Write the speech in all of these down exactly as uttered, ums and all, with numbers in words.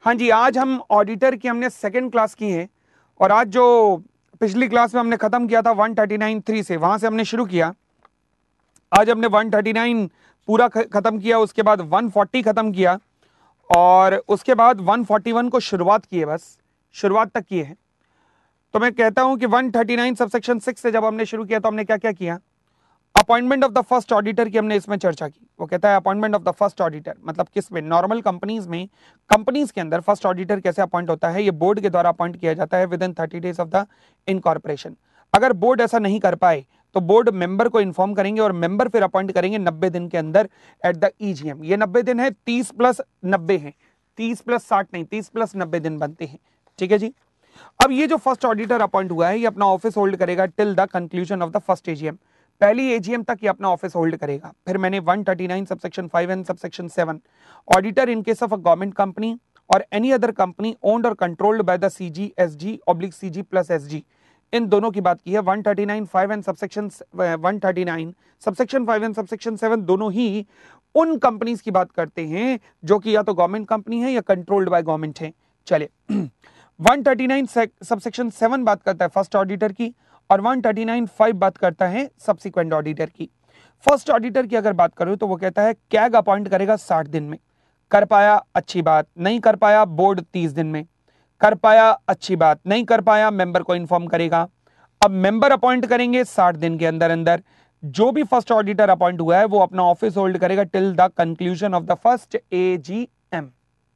हाँ जी, आज हम ऑडिटर की हमने सेकंड क्लास की है और आज जो पिछली क्लास में हमने खत्म किया था वन थर्टी नाइन थ्री से, वहां से हमने शुरू किया। आज हमने वन थर्टी नाइन पूरा खत्म किया, उसके बाद वन फोर्टी खत्म किया और उसके बाद वन फोर्टी वन को शुरुआत की है, बस शुरुआत तक की है। तो मैं कहता हूं कि one thirty nine subsection six से जब हमने शुरू किया तो हमने क्या क्या किया। Appointment of the first auditor की हमने इसमें चर्चा की। वो कहता है appointment of the first auditor मतलब किस में, नॉर्मल कंपनीज में, कंपनीज के अंदर फर्स्ट ऑडिटर कैसे अपॉइंट होता है। ये बोर्ड के द्वारा अपॉइंट किया जाता है within thirty days of the incorporation. अगर बोर्ड ऐसा नहीं कर पाए तो बोर्ड मेंबर को इन्फॉर्म करेंगे और मेंबर फिर अपॉइंट करेंगे नब्बे दिन के अंदर एट द ईजीएम। ये नब्बे दिन है, तीस प्लस नब्बे है, तीस प्लस साठ नहीं, तीस प्लस नब्बे दिन बनते हैं। ठीक है जी। अब ये जो फर्स्ट ऑडिटर अपॉइंट हुआ है ये अपना ऑफिस होल्ड करेगा till the conclusion of the first AGM. पहली एजीएम तक ये अपना ऑफिस होल्ड करेगा। फिर मैंने one thirty nine subsection five and subsection seven auditor in case of a government company or any other company owned or controlled by the CG SG oblique CG plus SG, इन दोनों की बात की है। One thirty nine five and subsection one thirty nine subsection five and subsection seven दोनों ही उन companies की बात करते हैं जो कि या तो गवर्नमेंट कंपनी है या कंट्रोल्ड बाय गवर्नमेंट है। चलिए one thirty nine subsection seven बात करता है फर्स्ट ऑडिटर की और वन थर्टी नाइन फाइव बात करता है सब्सिक्वेंट ऑडिटर की। फर्स्ट ऑडिटर की अगर बात करूं तो वो कहता है कैग अपॉइंट करेगा साठ दिन में, कर पाया अच्छी बात, नहीं कर पाया बोर्ड तीस दिन में, कर पाया अच्छी बात, नहीं कर पाया मेंबर को इन्फॉर्म करेगा। अब मेंबर अपॉइंट करेंगे साठ दिन के अंदर अंदर। जो भी फर्स्ट ऑडिटर अपॉइंट हुआ है वो अपना ऑफिस होल्ड करेगा till the conclusion of the first AGM.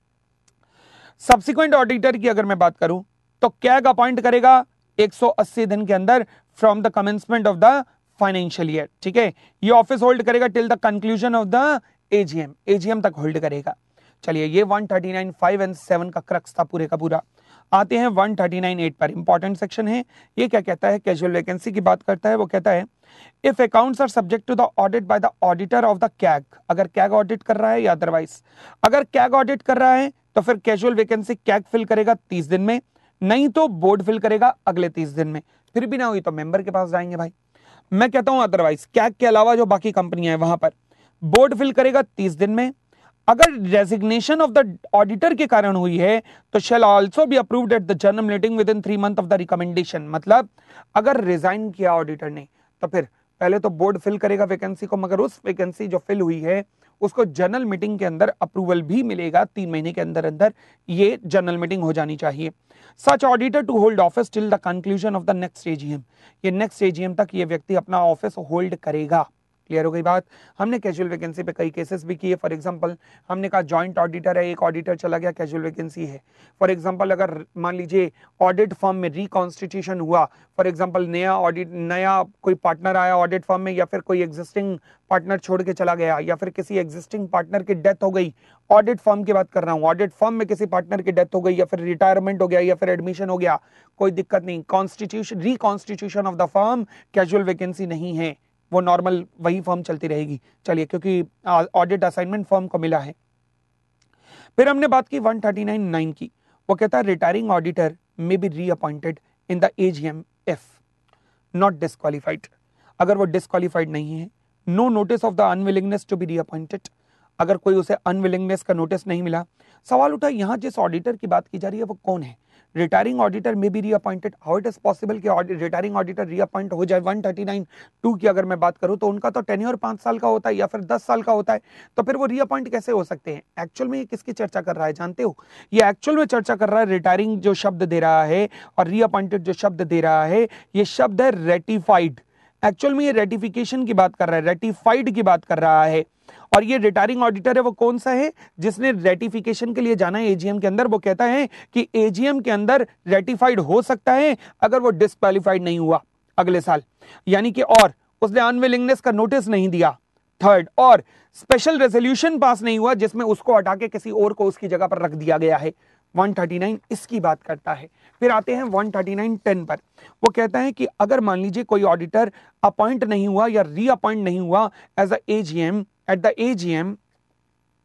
Subsequent auditor की अगर मैं बात करूं तो कैग अपॉइंट करेगा एक सौ अस्सी दिन के अंदर from the commencement of the financial year. ठीक है, ये ऑफिस होल्ड करेगा till the conclusion of the AGM, AGM तक होल्ड करेगा। चलिए, ये one thirty nine five and seven का क्रक्स था पूरे का पूरा। आते हैं वन थर्टी नाइन एट पर, इंपॉर्टेंट सेक्शन है ये। क्या कहता है, कैजुअल वैकेंसी की बात करता है। वो कहता है if accounts are subject to the audit by the auditor of the CAG, अगर कैग ऑडिट कर रहा है या अदरवाइज, अगर कैग ऑडिट कर रहा है तो फिर कैजुअल वैकेंसी कैग फिल करेगा तीस दिन में, नहीं तो बोर्ड फिल करेगा अगले तीस दिन में। फिर भी ना हुई तो मेंबर के पास जाएंगे भाई। मैं कहता हूं अदरवाइज कैग के अलावा जो बाकी कंपनियां हैं वहां पर बोर्ड फिल करेगा तीस दिन में। अगर रेजिग्नेशन ऑफ द ऑडिटर के कारण हुई है तो shall also be approved at the general meeting within three month of the recommendation. मतलब अगर रिजाइन किया ऑडिटर ने तो फिर पहले तो बोर्ड फिल करेगा वैकेंसी को, मगर उस वैकेंसी जो फिल हुई है उसको जनरल मीटिंग के अंदर अप्रूवल भी मिलेगा, तीन महीने के अंदर अंदर ये जनरल मीटिंग हो जानी चाहिए। Such auditor to hold office till the conclusion of the next AGM, ये नेक्स्ट एजीएम तक ये व्यक्ति अपना ऑफिस होल्ड करेगा। क्लियर हो गई बात। हमने कैजुअल वैकेंसी पे कई केसेस भी किए। फॉर एग्जांपल हमने कहा जॉइंट ऑडिटर है, एक ऑडिटर चला गया, कैजुअल वैकेंसी है। फॉर एग्जांपल अगर मान लीजिए ऑडिट फर्म में रिकॉन्स्टिट्यूशन हुआ, फॉर एग्जांपल नया ऑडिट नया कोई पार्टनर आया ऑडिट फर्म में, या फिर कोई एग्जिस्टिंग पार्टनर छोड़ के चला गया, या फिर किसी एग्जिस्टिंग पार्टनर की डेथ हो गई, ऑडिट फर्म की बात कर रहा हूं, ऑडिट फर्म में किसी पार्टनर की डेथ हो गई या फिर रिटायरमेंट हो गया या फिर एडमिशन हो गया, कोई दिक्कत नहीं, constitution reconstitution of the firm casual vacancy नहीं है, वो नॉर्मल वही फर्म चलती रहेगी। चलिए, क्योंकि ऑडिट असाइनमेंट फर्म को मिला है। फिर हमने बात की वन थर्टी नाइन नाइन की। वो कहता है retiring auditor may be reappointed in the AGM if not disqualified. अगर वो डिस्क्वालिफाइड नहीं है, no notice of the unwillingness to be reappointed, अगर कोई उसे अनविलिंगनेस का नोटिस नहीं मिला। सवाल उठा यहां जिस ऑडिटर की बात की जा रही है वो कौन है। रिटायरिंग ऑडिटर में भी reappointed, how it is possible कि रिटायरिंग ऑडिटर रीअपॉइंट हो जाए। वन थर्टी नाइन टू की अगर मैं बात करूं तो उनका तो टेन्योर पांच साल का होता है या फिर दस साल का होता है, तो फिर वो रीअपॉइंट कैसे हो सकते हैं। एक्चुअल में ये किसकी चर्चा कर रहा है जानते हो, ये एक्चुअल में चर्चा कर रहा है रिटायरिंग जो शब्द दे रहा है और रीअपॉइंटेड जो शब्द दे रहा है, ये शब्द है रेटिफाइड। एक्चुअल में ये रेटिफिकेशन की बात कर रहा है, रेटिफाइड की बात कर रहा है। और ये रिटायरिंग ऑडिटर है वो कौन सा है जिसने रेटिफिकेशन के लिए जाना है एजीएम के अंदर। वो कहता है कि एजीएम के अंदर रेटिफाइड हो सकता है अगर वो डिस्क्वालिफाइड नहीं हुआ अगले साल, यानी कि और उसने अनविलिंगनेस का नोटिस नहीं दिया। थर्ड, और स्पेशल रेजोल्यूशन पास नहीं हुआ जिसमें उसको हटा के किसी और को उसकी जगह पर रख दिया गया है। वन थर्टी नाइन इसकी बात करता है। फिर आते हैं वन थर्टी नाइन टेन पर। वो कहता है कि अगर मान लीजिए कोई ऑडिटर अपॉइंट नहीं हुआ या रीअपॉइंट नहीं हुआ as a AGM at the AGM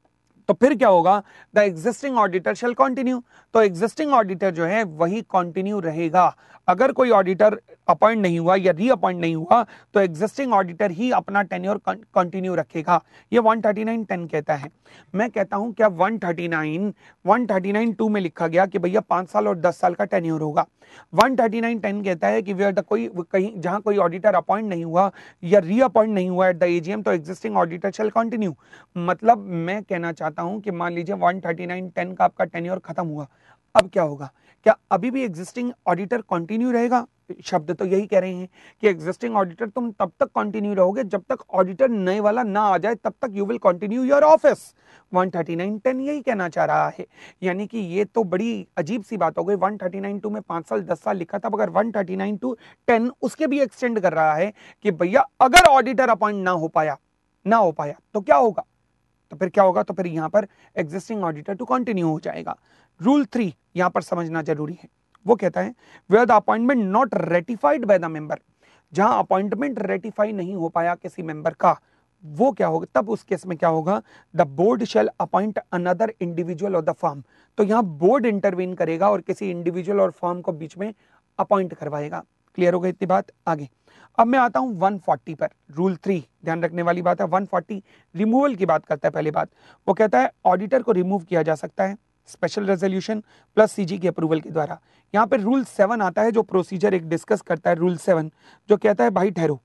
तो फिर क्या होगा, the existing auditor shall continue, तो एग्जिस्टिंग ऑडिटर जो है वही कंटिन्यू रहेगा। अगर कोई ऑडिटर अपॉइंट नहीं हुआ या री अपॉइंट नहीं हुआ तो एग्जिस्टिंग ऑडिटर ही अपना टेन्योर कंटिन्यू रखेगा। ये वन थर्टी नाइन टेन कहता है। मैं कहता हूं क्या one thirty nine one thirty nine two में लिखा गया कि भैया पांच साल और दस साल का टेन्योर होगा। वन थर्टी नाइन टेन कहता है कि वेयर द कोई कहीं जहां कोई ऑडिटर अपॉइंट नहीं हुआ या री अपॉइंट नहीं हुआ एट द एजीएम तो एग्जिस्टिंग ऑडिटर शेल कंटिन्यू। मतलब मैं कहना चाहता हूं कि मान लीजिए वन थर्टी नाइन टेन का आपका टेन्योर खत्म हुआ, अब क्या होगा, क्या अभी भी एग्जिस्टिंग ऑडिटर कंटिन्यू रहेगा? शब्द तो यही कह रहे हैं कि एग्जिस्टिंग ऑडिटर तुम तब तक कंटिन्यू रहोगे जब तक ऑडिटर नए वाला ना आ जाए, तब तक you will continue your office. One thirty nine ten यही कहना चाह रहा है। यानी कि ये तो बड़ी अजीब सी बात हो गई। वन थर्टी नाइन टू में पांच साल दस साल लिखा था, मगर one thirty nine two ten उसके भी एक्सटेंड कर रहा है कि भैया अगर ऑडिटर अपॉइंट ना हो पाया ना हो पाया तो क्या होगा, तो फिर क्या होगा, तो फिर यहां पर एग्जिस्टिंग ऑडिटर टू कंटिन्यू हो जाएगा। रूल थ्री यहां पर समझना जरूरी है, वो कहता है where the appointment not ratified by the member, जहां अपॉइंटमेंट रेटिफाई नहीं हो पाया किसी मेंबर का, वो क्या होगा, तब उस केस में क्या होगा, the board shall appoint another individual of the firm. तो यहां बोर्ड इंटरवीन करेगा और किसी इंडिविजुअल और फर्म को बीच में अपॉइंट करवाएगा। क्लियर हो गई इतनी बात? आगे अब मैं आता हूं वन फोर्टी पर। रूल थ्री ध्यान रखने वाली बात है। वन फोर्टी रिमूवल की बात करता है। पहली बात वो कहता है ऑडिटर को रिमूव किया जा सकता है स्पेशल रेजोल्यूशन प्लस सीजी के अप्रूवल के द्वारा। यहां पर रूल सेवन आता है जो प्रोसीजर एक डिस्कस करता है। रूल सेवन जो कहता है भाई ठहरो,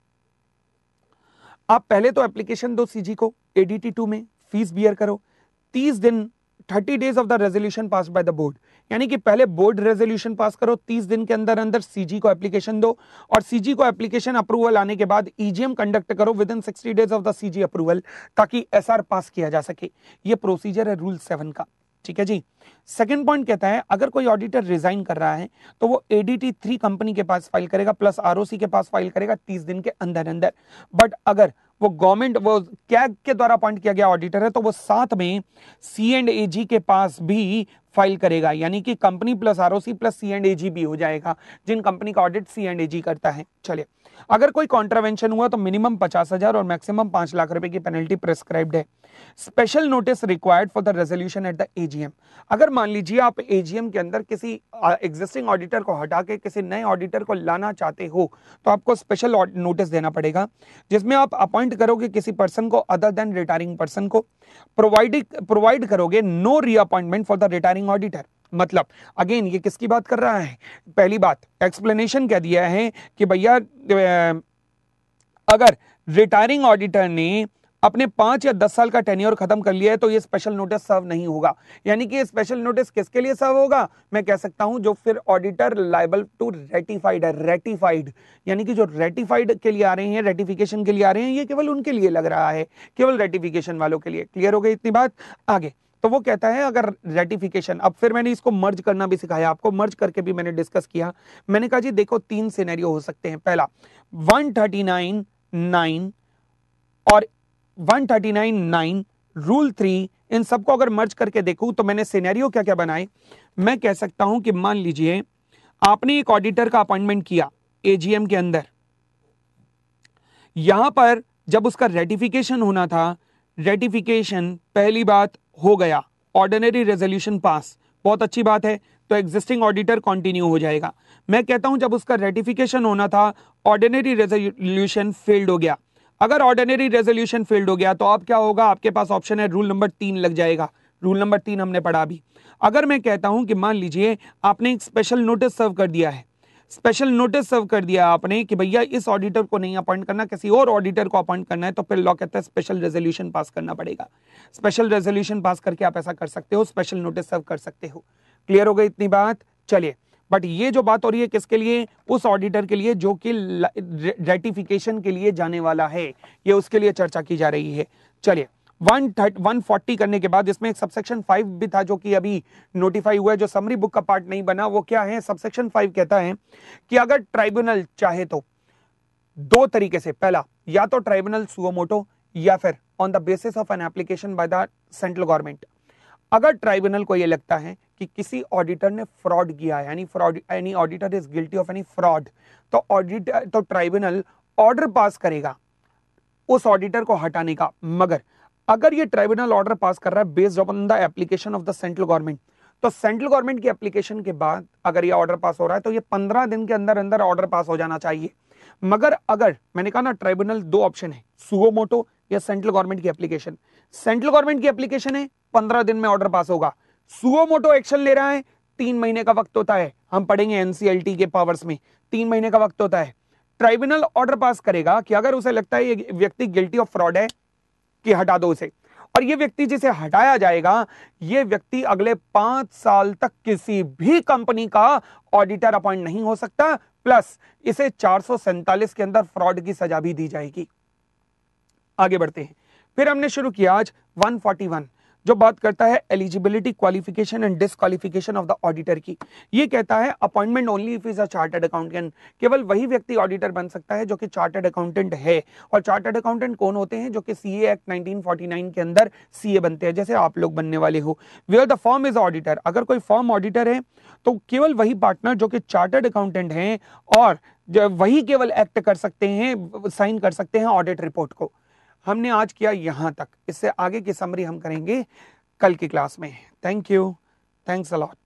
आप पहले तो एप्लीकेशन दो सीजी को एडीटी टू में, फीस बियर करो, तीस दिन thirty days of the resolution pass by the board, यानी कि पहले बोर्ड रेजोल्यूशन पास करो, तीस दिन के अंदर अंदर सीजी को एप्लीकेशन दो और सीजी को एप्लीकेशन अप्रूवल आने के बाद ईजीएम कंडक्ट करो within sixty days of the CG approval, ताकि एसआर पास किया जा सके। ये प्रोसीजर है रूल सेवन का। ठीक है जी। सेकंड पॉइंट कहता है अगर कोई ऑडिटर रिजाइन कर रहा है तो वो एडीटी थ्री कंपनी के पास फाइल करेगा प्लस आरओसी के पास फाइल करेगा तीस दिन के अंदर अंदर। बट अगर वो गवर्नमेंट वो कैग के द्वारा अपॉइंट किया गया ऑडिटर है तो वो साथ में सी एंड एजी के पास भी फाइल करेगा, यानी कि company plus ROC plus C and AG भी हो जाएगा, जिन कंपनी का ऑडिट सी एंड एजी करता है। चलिए, अगर कोई कॉन्ट्रावेंशन हुआ तो मिनिमम पचास हजार और मैक्सिमम पांच लाख रुपए की पेनल्टी प्रिस्क्राइब्ड है। Special notice required for the resolution at the AGM. अगर मान लीजिए आप एजीएम के अंदर किसी एग्जिस्टिंग ऑडिटर को हटा के किसी नए ऑडिटर को लाना चाहते हो तो आपको स्पेशल नोटिस देना पड़ेगा, जिसमें आप अपॉइंट करोगे किसी पर्सन को अदर देन रिटायरिंग पर्सन को, प्रोवाइड प्रोवाइड करोगे no reappointment for the retiring auditor. मतलब अगेन ये किसकी बात कर रहा है? पहली बात एक्सप्लेनेशन कह दिया है कि भैया अगर रिटायरिंग ऑडिटर ने अपने पांच या दस साल का टेन्योर खत्म कर लिया है तो ये स्पेशल नोटिस सर्व नहीं होगा। यानी कि ये स्पेशल नोटिस किसके लिए सर्व होगा? मैं कह सकता हूं जो फिर ऑडिटर लायबल टू रेटिफाइड है, रेटिफाइड यानी कि जो रेटिफाइड के लिए आ रहे हैं, रेटिफिकेशन के लिए आ रहे हैं, ये केवल उनके लिए लग रहा है, केवल रेटिफिकेशन वालों के लिए। क्लियर हो गई इतनी बात? आगे तो वो कहता है अगर रेटिफिकेशन, अब फिर मैंने इसको मर्ज करना भी सिखाया आपको, मर्ज करके भी मैंने डिस्कस किया। मैंने कहा जी देखो तीन सिनेरियो हो सकते हैं। पहला वन थर्टी नाइन नाइन और one thirty nine nine rule three, इन सबको अगर मर्ज करके देखूं तो मैंने सिनेरियो क्या क्या बनाए। मैं कह सकता हूं कि मान लीजिए आपने एक ऑडिटर का अपॉइंटमेंट किया एजीएम के अंदर, यहां पर जब उसका रेटिफिकेशन होना था, रेटिफिकेशन पहली बात हो गया, ऑर्डिनरी रेजोल्यूशन पास, बहुत अच्छी बात है, तो एग्जिस्टिंग ऑडिटर कंटिन्यू हो जाएगा। मैं कहता हूं जब उसका रेटिफिकेशन होना था, ऑर्डिनरी रेजोल्यूशन फेल्ड हो गया। अगर ऑर्डिनरी रेजोल्यूशन फेल्ड हो गया तो अब क्या होगा? आपके पास ऑप्शन है रूल नंबर तीन लग जाएगा। रूल नंबर तीन हमने पढ़ा अभी। अगर मैं कहता हूं कि मान लीजिए आपने एक स्पेशल नोटिस सर्व कर दिया है, स्पेशल नोटिस सर्व कर दिया आपने कि भैया इस ऑडिटर को नहीं अपॉइंट करना, किसी और ऑडिटर को अपॉइंट करना है, तो फिर लॉ कहता है स्पेशल रेजोल्यूशन पास करना पड़ेगा। स्पेशल रेजोल्यूशन पास करके आप ऐसा कर सकते हो, स्पेशल नोटिस सर्व कर सकते हो। क्लियर हो गई इतनी बात? चलिए, बट ये जो बात हो रही है किसके लिए? उस ऑडिटर के लिए जो कि रेटिफिकेशन के लिए जाने वाला है, ये उसके लिए चर्चा की जा रही है। चलिए, वन फोर्टी करने के बाद इसमें एक सबसेक्शन फाइव भी था जो कि अभी नोटिफाई हुआ है, जो समरी बुक का पार्ट नहीं बना। वो क्या है? सबसेक्शन फाइव कहता है कि अगर ट्राइब्यूनल चाहे तो दो तरीके से, पहला या तो ट्राइब्यूनल सुओ मोटो या फिर on the basis of an application by the central government. अगर ट्राइब्यूनल को यह लगता है कि किसी ऑडिटर ने फ्रॉड किया है, यानी fraud, any auditor is guilty of any fraud, तो ऑडिटर तो ट्राइब्यूनल ऑर्डर पास करेगा उस ऑडिटर को हटाने का। मगर अगर ये ट्राइब्यूनल ऑर्डर पास कर रहा है based upon the application of the central government, तो सेंट्रल गवर्नमेंट की एप्लीकेशन के बाद अगर ये ऑर्डर पास हो रहा है तो ये पंद्रह दिन के अंदर अंदर ऑर्डर पास हो जाना चाहिए। मगर अगर मैंने कहा ना ट्राइब्यूनल दो ऑप्शन है, सुओ मोटो या सेंट्रल गवर्नमेंट की एप्लीकेशन। सेंट्रल गवर्नमेंट की एप्लीकेशन है पंद्रह दिन में ऑर्डर पास होगा, सुओ मोटो एक्शन ले रहा है तीन महीने का वक्त होता है, हम पढ़ेंगे एनसीएलटी के पावर्स में, तीन महीने का वक्त होता है। ट्राइब्यूनल ऑर्डर पास करेगा कि अगर उसे लगता है ये व्यक्ति गिल्टी ऑफ फ्रॉड है कि हटा दो उसे, और ये व्यक्ति जिसे हटाया जाएगा ये व्यक्ति अगले पांच साल तक किसी भी कंपनी का ऑडिटर अपॉइंट नहीं हो सकता, प्लस इसे चार सौ सैंतालीस के अंदर फ्रॉड की सजा भी दी जाएगी। आगे बढ़ते हैं। फिर हमने शुरू किया आज एक सौ इकतालीस जो बात करता है eligibility, qualification and disqualification of the auditor की। ये कहता है appointment only if is a chartered accountant, केवल वही व्यक्ति ऑडिटर बन सकता है जो कि चार्टर्ड अकाउंटेंट है। और चार्टर्ड अकाउंटेंट कौन होते हैं? जो कि CA act nineteen forty nine के अंदर सीए बनते हैं, जैसे आप लोग बनने वाले हो। Where the firm is auditor, अगर कोई फर्म ऑडिटर है तो केवल वही पार्टनर जो कि चार्टर्ड अकाउंटेंट हैं और वही केवल एक्ट कर सकते हैं, साइन कर सकते हैं ऑडिट रिपोर्ट को। हमने आज किया यहां तक, इससे आगे की समरी हम करेंगे कल की क्लास में। Thank you, thanks a lot.